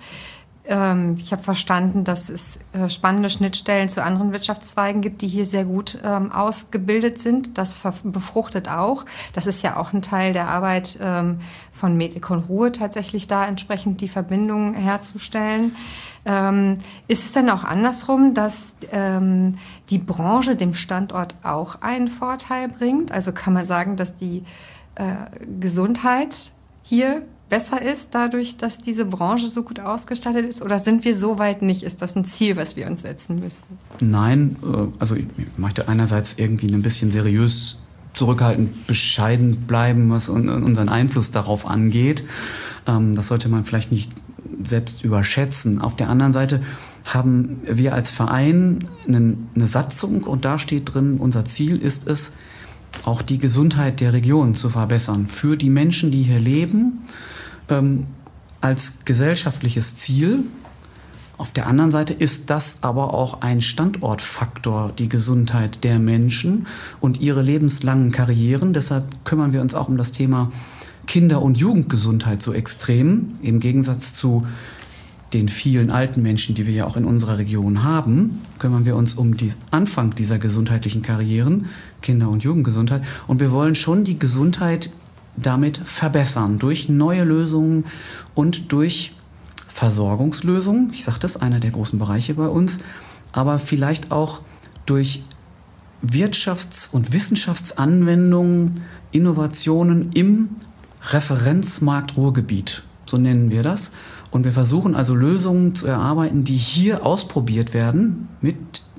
Ähm, ich habe verstanden, dass es äh, spannende Schnittstellen zu anderen Wirtschaftszweigen gibt, die hier sehr gut ähm, ausgebildet sind. Das befruchtet auch. Das ist ja auch ein Teil der Arbeit ähm, von Medicon Ruhr, tatsächlich da entsprechend die Verbindung herzustellen. Ähm, ist es dann auch andersrum, dass ähm, die Branche dem Standort auch einen Vorteil bringt? Also kann man sagen, dass die äh, Gesundheit hier besser ist, dadurch, dass diese Branche so gut ausgestattet ist? Oder sind wir so weit nicht? Ist das ein Ziel, was wir uns setzen müssen? Nein, also ich möchte einerseits irgendwie ein bisschen seriös, zurückhaltend, bescheiden bleiben, was unseren Einfluss darauf angeht. Das sollte man vielleicht nicht selbst überschätzen. Auf der anderen Seite haben wir als Verein eine, eine Satzung und da steht drin, unser Ziel ist es, auch die Gesundheit der Region zu verbessern. Für die Menschen, die hier leben, ähm, als gesellschaftliches Ziel. Auf der anderen Seite ist das aber auch ein Standortfaktor, die Gesundheit der Menschen und ihre lebenslangen Karrieren. Deshalb kümmern wir uns auch um das Thema Kinder- und Jugendgesundheit so extrem, im Gegensatz zu den vielen alten Menschen, die wir ja auch in unserer Region haben, kümmern wir uns um den Anfang dieser gesundheitlichen Karrieren, Kinder- und Jugendgesundheit. Und wir wollen schon die Gesundheit damit verbessern, durch neue Lösungen und durch Versorgungslösungen. Ich sage das, einer der großen Bereiche bei uns, aber vielleicht auch durch Wirtschafts- und Wissenschaftsanwendungen, Innovationen im Referenzmarkt Ruhrgebiet, so nennen wir das. Und wir versuchen also Lösungen zu erarbeiten, die hier ausprobiert werden mit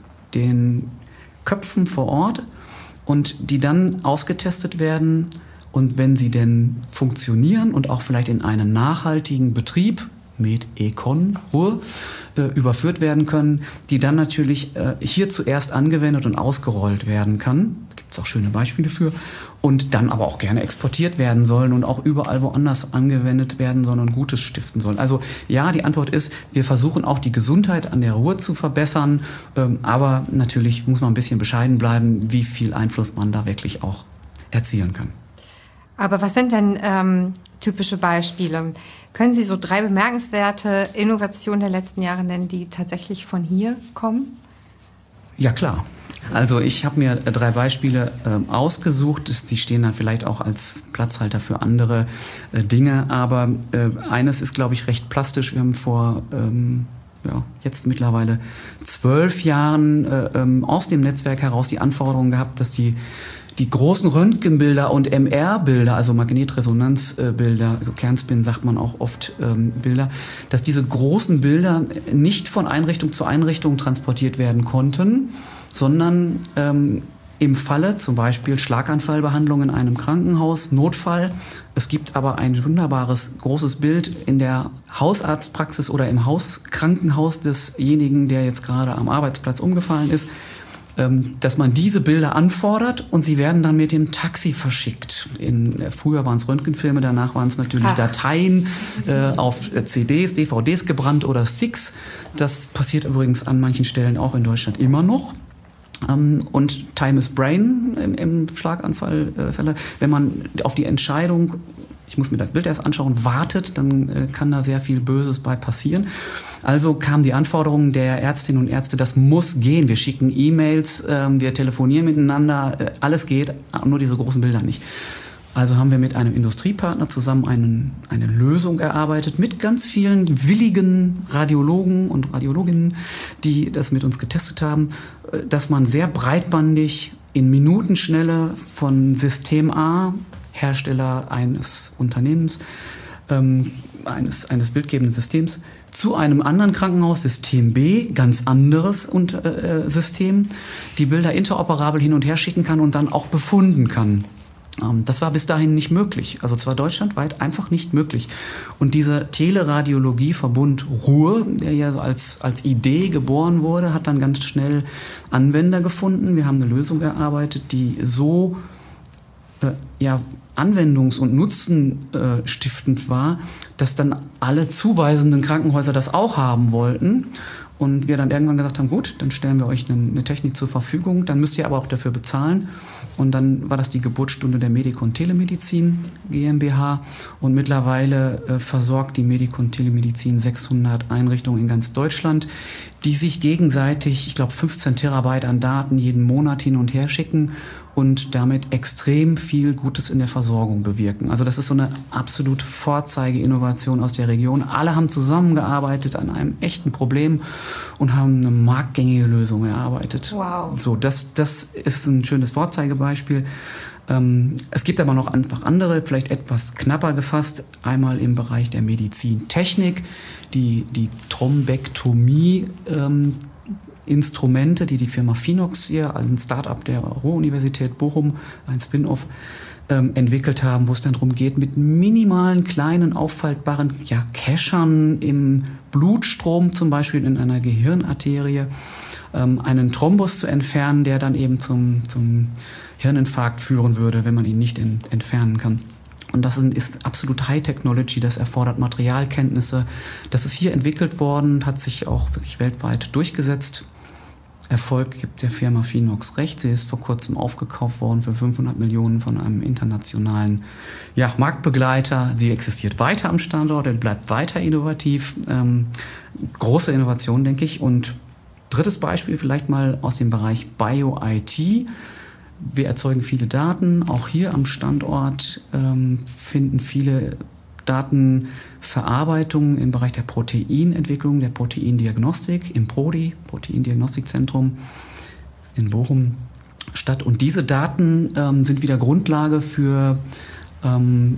den Köpfen vor Ort und die dann ausgetestet werden. Und wenn sie denn funktionieren und auch vielleicht in einen nachhaltigen Betrieb, Medicon Ruhr, äh, überführt werden können, die dann natürlich äh, hier zuerst angewendet und ausgerollt werden kann. Da gibt es auch schöne Beispiele für. Und dann aber auch gerne exportiert werden sollen und auch überall woanders angewendet werden, sondern Gutes stiften sollen. Also ja, die Antwort ist, wir versuchen auch die Gesundheit an der Ruhr zu verbessern. Ähm, aber natürlich muss man ein bisschen bescheiden bleiben, wie viel Einfluss man da wirklich auch erzielen kann. Aber was sind denn ähm, typische Beispiele? Können Sie so drei bemerkenswerte Innovationen der letzten Jahre nennen, die tatsächlich von hier kommen? Ja, klar. Also ich habe mir drei Beispiele äh, ausgesucht. Die stehen dann vielleicht auch als Platzhalter für andere äh, Dinge. Aber äh, eines ist, glaube ich, recht plastisch. Wir haben vor ähm, ja, jetzt mittlerweile zwölf Jahren äh, ähm, aus dem Netzwerk heraus die Anforderung gehabt, dass die die großen Röntgenbilder und M R-Bilder, also Magnetresonanzbilder, Kernspin sagt man auch oft ähm, Bilder, dass diese großen Bilder nicht von Einrichtung zu Einrichtung transportiert werden konnten, sondern ähm, im Falle zum Beispiel Schlaganfallbehandlung in einem Krankenhaus, Notfall. Es gibt aber ein wunderbares großes Bild in der Hausarztpraxis oder im Hauskrankenhaus desjenigen, der jetzt gerade am Arbeitsplatz umgefallen ist, dass man diese Bilder anfordert und sie werden dann mit dem Taxi verschickt. In, früher waren es Röntgenfilme, danach waren es natürlich Ach. Dateien äh, auf C Ds, D V Ds gebrannt oder Sticks. Das passiert übrigens an manchen Stellen auch in Deutschland immer noch. Ähm, und Time is Brain im, im Schlaganfallfälle. Äh, Wenn man auf die Entscheidung, ich muss mir das Bild erst anschauen, wartet, dann äh, kann da sehr viel Böses bei passieren. Also kam die Anforderung der Ärztinnen und Ärzte, das muss gehen. Wir schicken E-Mails, äh, wir telefonieren miteinander, äh, alles geht, nur diese großen Bilder nicht. Also haben wir mit einem Industriepartner zusammen einen, eine Lösung erarbeitet mit ganz vielen willigen Radiologen und Radiologinnen, die das mit uns getestet haben, dass man sehr breitbandig in Minutenschnelle von System A, Hersteller eines Unternehmens, ähm, eines, eines bildgebenden Systems, zu einem anderen Krankenhaus, System B, ganz anderes und, äh, System, die Bilder interoperabel hin und her schicken kann und dann auch befunden kann. Ähm, das war bis dahin nicht möglich. Also zwar deutschlandweit einfach nicht möglich. Und dieser Teleradiologieverbund Ruhr, der ja so als, als Idee geboren wurde, hat dann ganz schnell Anwender gefunden. Wir haben eine Lösung erarbeitet, die so äh, ja, anwendungs- und nutzenstiftend war, dass dann alle zuweisenden Krankenhäuser das auch haben wollten. Und wir dann irgendwann gesagt haben, gut, dann stellen wir euch eine, eine Technik zur Verfügung, dann müsst ihr aber auch dafür bezahlen. Und dann war das die Geburtsstunde der Medicon Telemedizin GmbH. Und mittlerweile äh, versorgt die Medicon Telemedizin sechshundert Einrichtungen in ganz Deutschland, die sich gegenseitig, ich glaube, fünfzehn Terabyte an Daten jeden Monat hin und her schicken und damit extrem viel Gutes in der Versorgung bewirken. Also das ist so eine absolute Vorzeigeinnovation aus der Region. Alle haben zusammengearbeitet an einem echten Problem und haben eine marktgängige Lösung erarbeitet. Wow. So, das, das ist ein schönes Vorzeigebeispiel. Ähm, es gibt aber noch einfach andere, vielleicht etwas knapper gefasst. Einmal im Bereich der Medizintechnik, die, die Thrombektomie ähm, Instrumente, die die Firma Phinox hier, also ein Start-up der Ruhr-Universität Bochum, ein Spin-off, ähm, entwickelt haben, wo es dann darum geht, mit minimalen, kleinen, auffaltbaren ja, Cachern im Blutstrom, zum Beispiel in einer Gehirnarterie, ähm, einen Thrombus zu entfernen, der dann eben zum, zum Hirninfarkt führen würde, wenn man ihn nicht in, entfernen kann. Und das ist, ist absolut High-Technology, das erfordert Materialkenntnisse. Das ist hier entwickelt worden, hat sich auch wirklich weltweit durchgesetzt. Erfolg gibt der Firma Phinox recht. Sie ist vor kurzem aufgekauft worden für fünfhundert Millionen von einem internationalen ja, Marktbegleiter. Sie existiert weiter am Standort, und bleibt weiter innovativ. Ähm, große Innovation, denke ich. Und drittes Beispiel vielleicht mal aus dem Bereich Bio-I T. Wir erzeugen viele Daten. Auch hier am Standort ähm, finden viele Datenverarbeitung im Bereich der Proteinentwicklung, der Proteindiagnostik im PRODI, Proteindiagnostikzentrum in Bochum statt. Und diese Daten ähm, sind wieder Grundlage für ähm,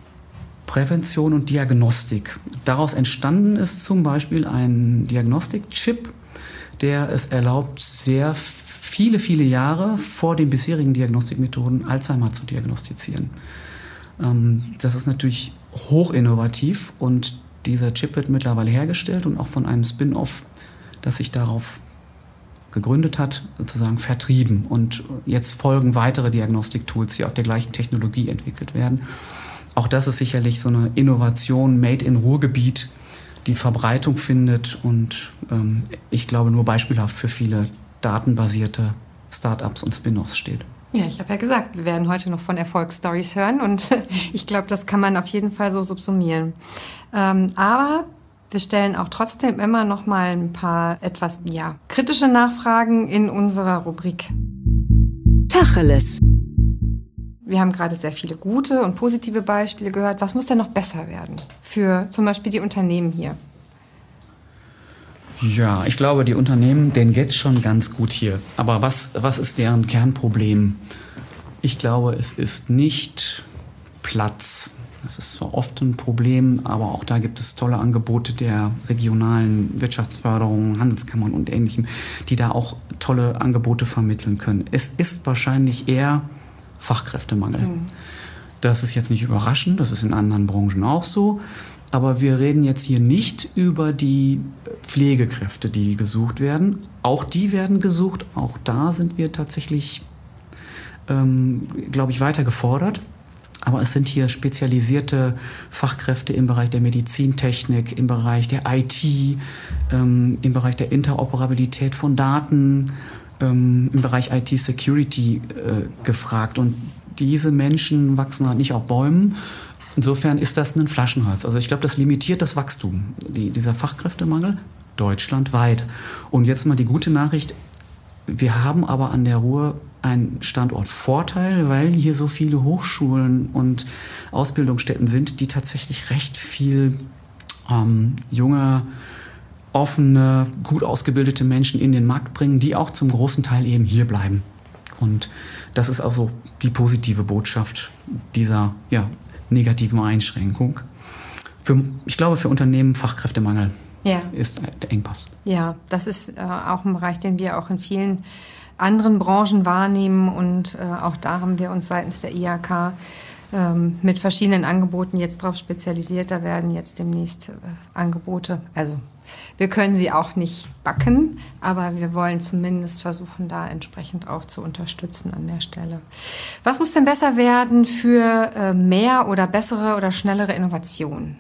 Prävention und Diagnostik. Daraus entstanden ist zum Beispiel ein Diagnostikchip, der es erlaubt, sehr viele, viele Jahre vor den bisherigen Diagnostikmethoden Alzheimer zu diagnostizieren. Ähm, das ist natürlich hochinnovativ und dieser Chip wird mittlerweile hergestellt und auch von einem Spin-off, das sich darauf gegründet hat, sozusagen vertrieben. Und jetzt folgen weitere Diagnostiktools, die auf der gleichen Technologie entwickelt werden. Auch das ist sicherlich so eine Innovation made in Ruhrgebiet, die Verbreitung findet und ähm, ich glaube nur beispielhaft für viele datenbasierte Start-ups und Spin-offs steht. Ja, ich habe ja gesagt, wir werden heute noch von Erfolgsstories hören und ich glaube, das kann man auf jeden Fall so subsumieren. Ähm, aber wir stellen auch trotzdem immer noch mal ein paar etwas ja, kritische Nachfragen in unserer Rubrik Tacheles. Wir haben gerade sehr viele gute und positive Beispiele gehört. Was muss denn noch besser werden für zum Beispiel die Unternehmen hier? Ja, ich glaube, die Unternehmen, denen geht's schon ganz gut hier. Aber was, was ist deren Kernproblem? Ich glaube, es ist nicht Platz. Das ist zwar oft ein Problem, aber auch da gibt es tolle Angebote der regionalen Wirtschaftsförderung, Handelskammern und Ähnlichem, die da auch tolle Angebote vermitteln können. Es ist wahrscheinlich eher Fachkräftemangel. Mhm. Das ist jetzt nicht überraschend, das ist in anderen Branchen auch so. Aber wir reden jetzt hier nicht über die Pflegekräfte, die gesucht werden. Auch die werden gesucht. Auch da sind wir tatsächlich, ähm, glaube ich, weiter gefordert. Aber es sind hier spezialisierte Fachkräfte im Bereich der Medizintechnik, im Bereich der I T, ähm, im Bereich der Interoperabilität von Daten, ähm, im Bereich I T-Security äh, gefragt. Und diese Menschen wachsen halt nicht auf Bäumen. Insofern ist das ein Flaschenhals. Also ich glaube, das limitiert das Wachstum, die, dieser Fachkräftemangel deutschlandweit. Und jetzt mal die gute Nachricht, wir haben aber an der Ruhr einen Standortvorteil, weil hier so viele Hochschulen und Ausbildungsstätten sind, die tatsächlich recht viel ähm, junge, offene, gut ausgebildete Menschen in den Markt bringen, die auch zum großen Teil eben hier bleiben. Und das ist auch so die positive Botschaft dieser ja, negativen Einschränkung. Für, ich glaube, für Unternehmen Fachkräftemangel ja. ist der Engpass. Ja, das ist äh, auch ein Bereich, den wir auch in vielen anderen Branchen wahrnehmen. Und äh, auch da haben wir uns seitens der I H K ähm, mit verschiedenen Angeboten jetzt drauf spezialisiert. Da werden jetzt demnächst äh, Angebote, also wir können sie auch nicht backen, aber wir wollen zumindest versuchen, da entsprechend auch zu unterstützen an der Stelle. Was muss denn besser werden für äh, mehr oder bessere oder schnellere Innovationen?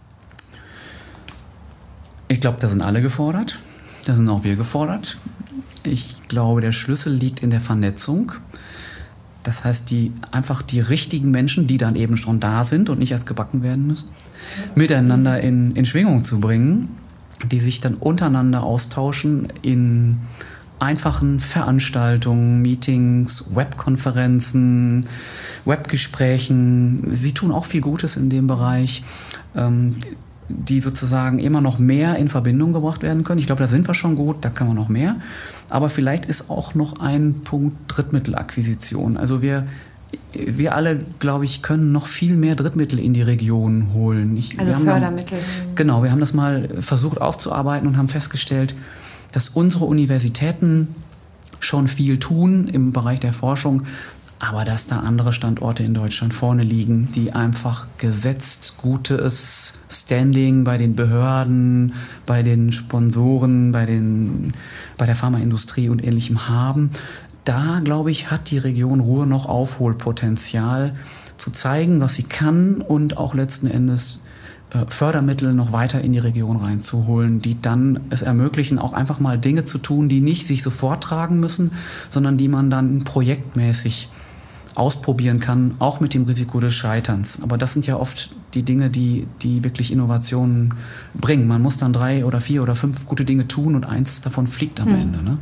Ich glaube, da sind alle gefordert. Da sind auch wir gefordert. Ich glaube, der Schlüssel liegt in der Vernetzung. Das heißt, die, einfach die richtigen Menschen, die dann eben schon da sind und nicht erst gebacken werden müssen, miteinander in, in Schwingung zu bringen, die sich dann untereinander austauschen in einfachen Veranstaltungen, Meetings, Webkonferenzen, Webgesprächen. Sie tun auch viel Gutes in dem Bereich, ähm, die sozusagen immer noch mehr in Verbindung gebracht werden können. Ich glaube, da sind wir schon gut, da können wir noch mehr. Aber vielleicht ist auch noch ein Punkt Drittmittelakquisition. Also wir, wir alle, glaube ich, können noch viel mehr Drittmittel in die Region holen. Ich, also Fördermittel. Dann, genau, wir haben das mal versucht aufzuarbeiten und haben festgestellt, dass unsere Universitäten schon viel tun im Bereich der Forschung, aber dass da andere Standorte in Deutschland vorne liegen, die einfach gesetzt gutes Standing bei den Behörden, bei den Sponsoren, bei, den, bei der Pharmaindustrie und Ähnlichem haben. Da, glaube ich, hat die Region Ruhr noch Aufholpotenzial zu zeigen, was sie kann und auch letzten Endes äh, Fördermittel noch weiter in die Region reinzuholen, die dann es ermöglichen, auch einfach mal Dinge zu tun, die nicht sich sofort tragen müssen, sondern die man dann projektmäßig ausprobieren kann, auch mit dem Risiko des Scheiterns. Aber das sind ja oft die Dinge, die, die wirklich Innovationen bringen. Man muss dann drei oder vier oder fünf gute Dinge tun und eins davon fliegt am hm. Ende. Ne?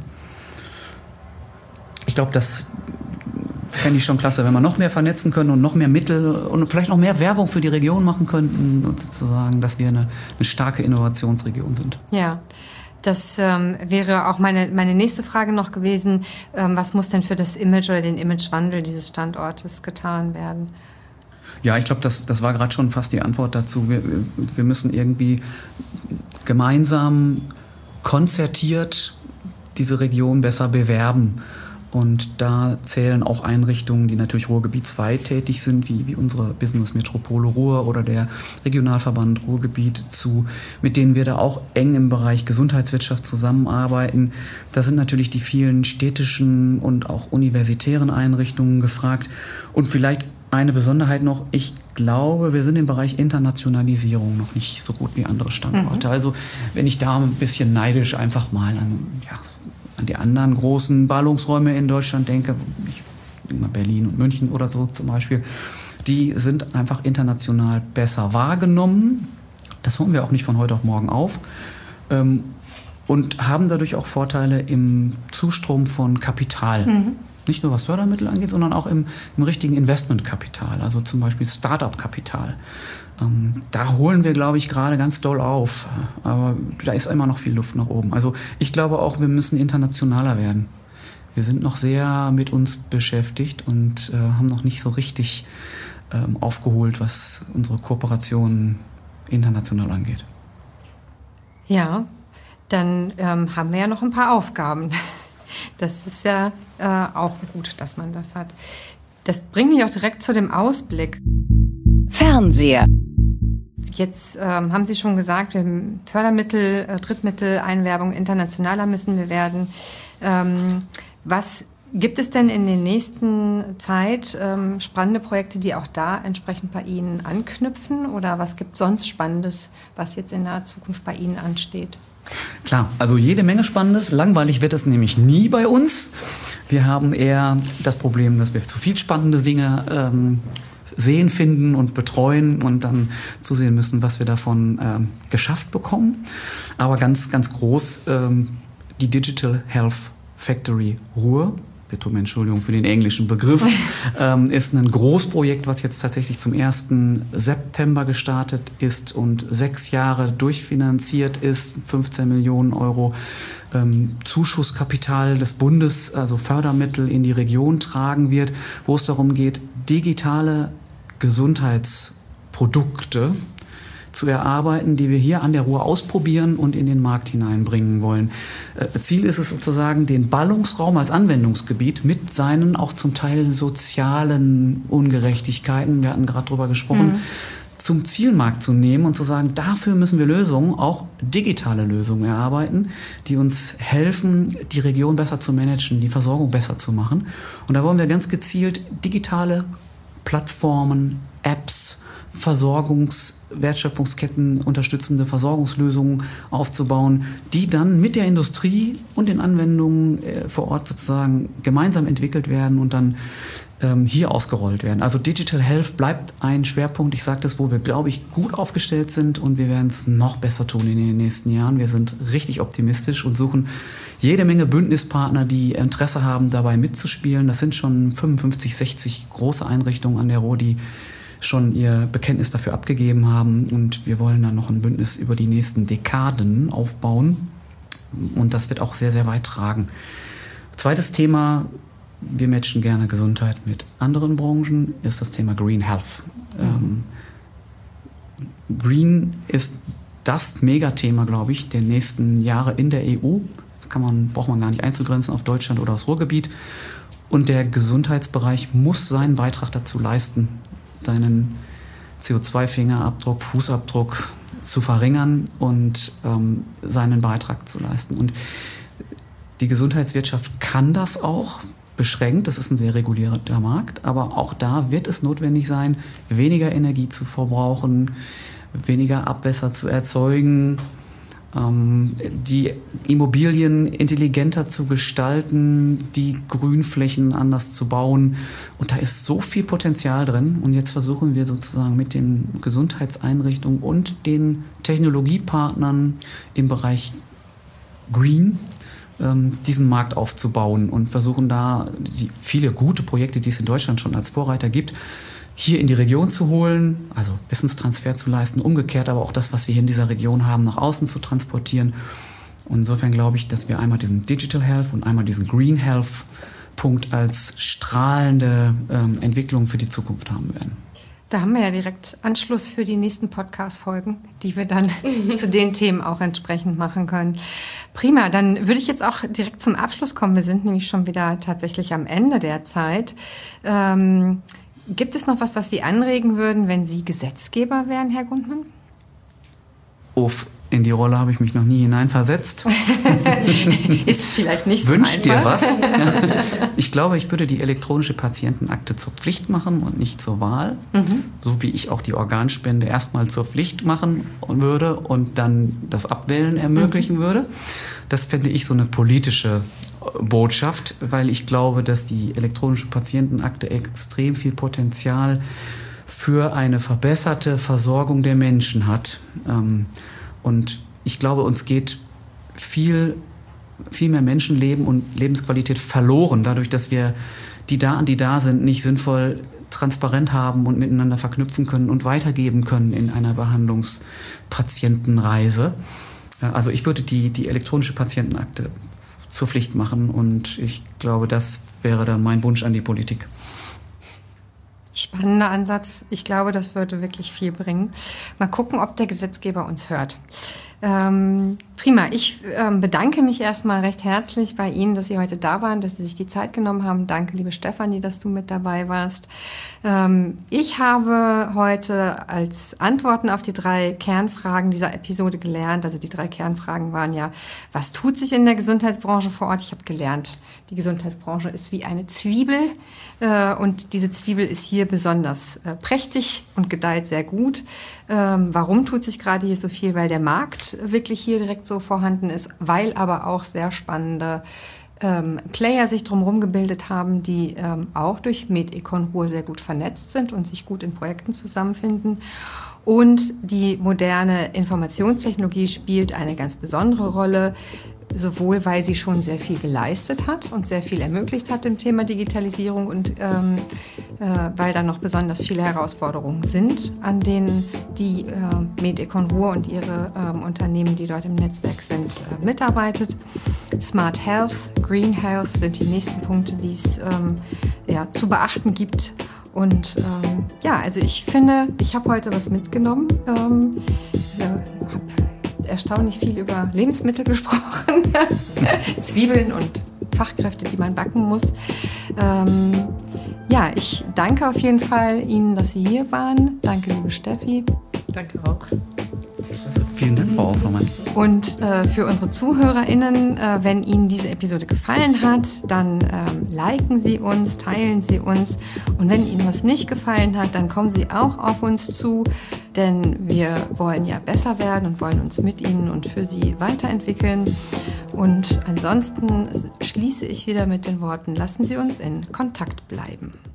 Ich glaube, das fände ich schon klasse, wenn wir noch mehr vernetzen können und noch mehr Mittel und vielleicht noch mehr Werbung für die Region machen könnten und sozusagen, dass wir eine, eine starke Innovationsregion sind. Ja. Das ähm, wäre auch meine, meine nächste Frage noch gewesen. Ähm, was muss denn für das Image oder den Imagewandel dieses Standortes getan werden? Ja, ich glaube, das, das war gerade schon fast die Antwort dazu. Wir, wir müssen irgendwie gemeinsam konzertiert diese Region besser bewerben. Und da zählen auch Einrichtungen, die natürlich ruhrgebietsweit tätig sind, wie, wie unsere Business Metropole Ruhr oder der Regionalverband Ruhrgebiet zu, mit denen wir da auch eng im Bereich Gesundheitswirtschaft zusammenarbeiten. Da sind natürlich die vielen städtischen und auch universitären Einrichtungen gefragt. Und vielleicht eine Besonderheit noch, ich glaube, wir sind im Bereich Internationalisierung noch nicht so gut wie andere Standorte. Mhm. Also wenn ich da ein bisschen neidisch einfach mal an, ja, an die anderen großen Ballungsräume in Deutschland denke, ich denke mal Berlin und München oder so zum Beispiel, die sind einfach international besser wahrgenommen. Das holen wir auch nicht von heute auf morgen auf. Ähm, und haben dadurch auch Vorteile im Zustrom von Kapital. Mhm. Nicht nur was Fördermittel angeht, sondern auch im, im richtigen Investmentkapital, also zum Beispiel Start-up-Kapital. Ähm, da holen wir, glaube ich, gerade ganz doll auf. Aber da ist immer noch viel Luft nach oben. Also ich glaube auch, wir müssen internationaler werden. wir sind noch sehr mit uns beschäftigt und äh, haben noch nicht so richtig ähm, aufgeholt, was unsere Kooperation international angeht. Ja, dann ähm, haben wir ja noch ein paar Aufgaben. Das ist ja äh, auch gut, dass man das hat. Das bringt mich auch direkt zu dem Ausblick. Fernseher. Jetzt ähm, haben Sie schon gesagt, Fördermittel, äh, Drittmitteleinwerbung internationaler müssen wir werden. Ähm, was gibt es denn in der nächsten Zeit ähm, spannende Projekte, die auch da entsprechend bei Ihnen anknüpfen? Oder was gibt sonst Spannendes, was jetzt in naher Zukunft bei Ihnen ansteht? Klar, also jede Menge Spannendes. Langweilig wird es nämlich nie bei uns. Wir haben eher das Problem, dass wir zu viel spannende Dinge ähm, sehen, finden und betreuen und dann zusehen müssen, was wir davon ähm, geschafft bekommen. Aber ganz, ganz groß ähm, die Digital Health Factory Ruhr, bitte um Entschuldigung für den englischen Begriff, ähm, ist ein Großprojekt, was jetzt tatsächlich zum ersten September gestartet ist und sechs Jahre durchfinanziert ist, fünfzehn Millionen Euro ähm, Zuschusskapital des Bundes, also Fördermittel in die Region tragen wird, wo es darum geht, digitale Gesundheitsprodukte zu erarbeiten, die wir hier an der Ruhr ausprobieren und in den Markt hineinbringen wollen. Äh, Ziel ist es sozusagen, den Ballungsraum als Anwendungsgebiet mit seinen auch zum Teil sozialen Ungerechtigkeiten, wir hatten gerade drüber gesprochen, mhm. zum Zielmarkt zu nehmen und zu sagen, dafür müssen wir Lösungen, auch digitale Lösungen erarbeiten, die uns helfen, die Region besser zu managen, die Versorgung besser zu machen. Und da wollen wir ganz gezielt digitale Plattformen, Apps, Versorgungs-, Wertschöpfungsketten, unterstützende Versorgungslösungen aufzubauen, die dann mit der Industrie und den Anwendungen äh, vor Ort sozusagen gemeinsam entwickelt werden und dann ähm, hier ausgerollt werden. Also Digital Health bleibt ein Schwerpunkt, ich sage das, wo wir, glaube ich, gut aufgestellt sind und wir werden es noch besser tun in den nächsten Jahren. Wir sind richtig optimistisch und suchen jede Menge Bündnispartner, die Interesse haben, dabei mitzuspielen. Das sind schon fünfundfünfzig, sechzig große Einrichtungen an der Ruhr, die schon ihr Bekenntnis dafür abgegeben haben und wir wollen dann noch ein Bündnis über die nächsten Dekaden aufbauen und das wird auch sehr, sehr weit tragen. Zweites Thema, wir matchen gerne Gesundheit mit anderen Branchen, ist das Thema Green Health. Mhm. Ähm, Green ist das Megathema, glaube ich, der nächsten Jahre in der E U. Kann man, braucht man gar nicht einzugrenzen auf Deutschland oder das Ruhrgebiet. Und der Gesundheitsbereich muss seinen Beitrag dazu leisten, seinen C O zwei Fingerabdruck, Fußabdruck zu verringern und ähm, seinen Beitrag zu leisten. Und die Gesundheitswirtschaft kann das auch beschränkt, das ist ein sehr regulierter Markt, aber auch da wird es notwendig sein, weniger Energie zu verbrauchen, weniger Abwässer zu erzeugen, ähm, die Immobilien intelligenter zu gestalten, die Grünflächen anders zu bauen. Und da ist so viel Potenzial drin. Und jetzt versuchen wir sozusagen mit den Gesundheitseinrichtungen und den Technologiepartnern im Bereich Green ähm, diesen Markt aufzubauen und versuchen da die viele gute Projekte, die es in Deutschland schon als Vorreiter gibt, hier in die Region zu holen, also Wissenstransfer zu leisten, umgekehrt aber auch das, was wir hier in dieser Region haben, nach außen zu transportieren. Und insofern glaube ich, dass wir einmal diesen Digital Health und einmal diesen Green Health Punkt als strahlende ähm, Entwicklung für die Zukunft haben werden. Da haben wir ja direkt Anschluss für die nächsten Podcast-Folgen, die wir dann zu den Themen auch entsprechend machen können. Prima, dann würde ich jetzt auch direkt zum Abschluss kommen. Wir sind nämlich schon wieder tatsächlich am Ende der Zeit. Ähm, Gibt es noch was, was Sie anregen würden, wenn Sie Gesetzgeber wären, Herr Gundmann? Uff, in die Rolle habe ich mich noch nie hineinversetzt. Ist vielleicht nicht so Wünscht einfach. dir was? Ja. Ich glaube, ich würde die elektronische Patientenakte zur Pflicht machen und nicht zur Wahl. Mhm. So wie ich auch die Organspende erstmal zur Pflicht machen würde und dann das Abwählen ermöglichen mhm. würde. Das fände ich so eine politische Botschaft, weil ich glaube, dass die elektronische Patientenakte extrem viel Potenzial für eine verbesserte Versorgung der Menschen hat. Und ich glaube, uns geht viel, viel mehr Menschenleben und Lebensqualität verloren, dadurch, dass wir die Daten, die da sind, nicht sinnvoll transparent haben und miteinander verknüpfen können und weitergeben können in einer Behandlungspatientenreise. Also ich würde die, die elektronische Patientenakte zur Pflicht machen. Und ich glaube, das wäre dann mein Wunsch an die Politik. Spannender Ansatz. Ich glaube, das würde wirklich viel bringen. Mal gucken, ob der Gesetzgeber uns hört. Ähm, prima. Ich ähm, bedanke mich erstmal recht herzlich bei Ihnen, dass Sie heute da waren, dass Sie sich die Zeit genommen haben. Danke, liebe Stefanie, dass du mit dabei warst. Ähm, ich habe heute als Antworten auf die drei Kernfragen dieser Episode gelernt. Also die drei Kernfragen waren ja, was tut sich in der Gesundheitsbranche vor Ort? Ich habe gelernt, die Gesundheitsbranche ist wie eine Zwiebel äh, und diese Zwiebel ist hier besonders äh, prächtig und gedeiht sehr gut. Ähm, warum tut sich gerade hier so viel? Weil der Markt wirklich hier direkt so vorhanden ist, weil aber auch sehr spannende ähm, Player sich drumherum gebildet haben, die ähm, auch durch MedEcon Ruhr sehr gut vernetzt sind und sich gut in Projekten zusammenfinden. Und die moderne Informationstechnologie spielt eine ganz besondere Rolle, sowohl weil sie schon sehr viel geleistet hat und sehr viel ermöglicht hat im Thema Digitalisierung und ähm, äh, weil da noch besonders viele Herausforderungen sind, an denen die äh, MedEcon Ruhr und ihre ähm, Unternehmen, die dort im Netzwerk sind, äh, mitarbeitet. Smart Health, Green Health sind die nächsten Punkte, die es ähm, ja, zu beachten gibt. Und ähm, ja, also ich finde, ich habe heute was mitgenommen. Ähm, ja, habe erstaunlich viel über Lebensmittel gesprochen, Zwiebeln und Fachkräfte, die man backen muss. Ähm, ja, ich danke auf jeden Fall Ihnen, dass Sie hier waren. Danke, liebe Steffi. Danke auch. Also vielen Dank, Frau Auffermann. Und äh, für unsere ZuhörerInnen, äh, wenn Ihnen diese Episode gefallen hat, dann ähm, liken Sie uns, teilen Sie uns. Und wenn Ihnen was nicht gefallen hat, dann kommen Sie auch auf uns zu, denn wir wollen ja besser werden und wollen uns mit Ihnen und für Sie weiterentwickeln. Und ansonsten schließe ich wieder mit den Worten, lassen Sie uns in Kontakt bleiben.